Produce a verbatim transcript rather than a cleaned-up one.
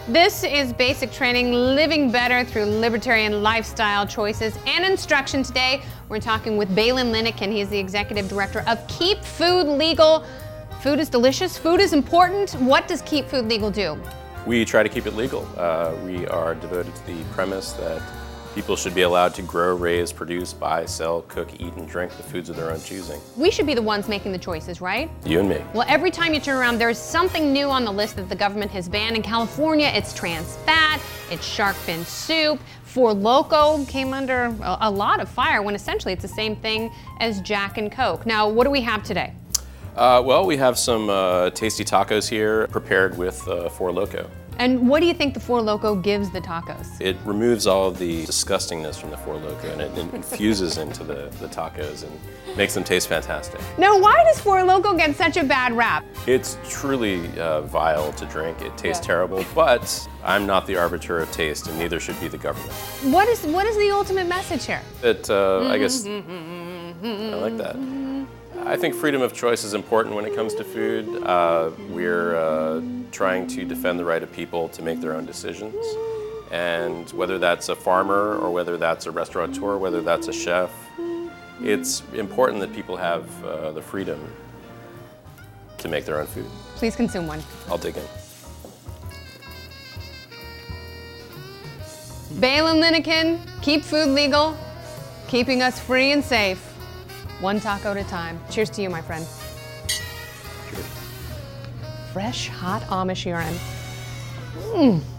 This is Basic Training, living better through libertarian lifestyle choices and instruction. Today, we're talking with Baylen Linnekin. He's the executive director of Keep Food Legal. Food is delicious, food is important. What does Keep Food Legal do? We try to keep it legal. Uh, we are devoted to the premise that people should be allowed to grow, raise, produce, buy, sell, cook, eat, and drink the foods of their own choosing. We should be the ones making the choices, right? You and me. Well, every time you turn around, there's something new on the list that the government has banned. In California, it's trans fat, it's shark fin soup. Four Loko came under a, a lot of fire when essentially it's the same thing as Jack and Coke. Now, what do we have today? Uh, well, we have some uh, tasty tacos here prepared with uh, Four Loko. And what do you think the Four Loko gives the tacos? It removes all of the disgustingness from the Four Loko and it, it infuses into the, the tacos and makes them taste fantastic. Now, why does Four Loko get such a bad rap? It's truly uh, vile to drink. It tastes Yeah. terrible, but I'm not the arbiter of taste and neither should be the government. What is, what is the ultimate message here? It, uh, I guess, I like that. I think freedom of choice is important when it comes to food. Uh, we're uh, trying to defend the right of people to make their own decisions. And whether that's a farmer or whether that's a restaurateur, whether that's a chef, it's important that people have uh, the freedom to make their own food. Please consume one. I'll dig in. Baylen Linnekin, Keep Food Legal, keeping us free and safe, one taco at a time. Cheers to you, my friend. Cheers. Fresh, hot Amish urine. Mmm.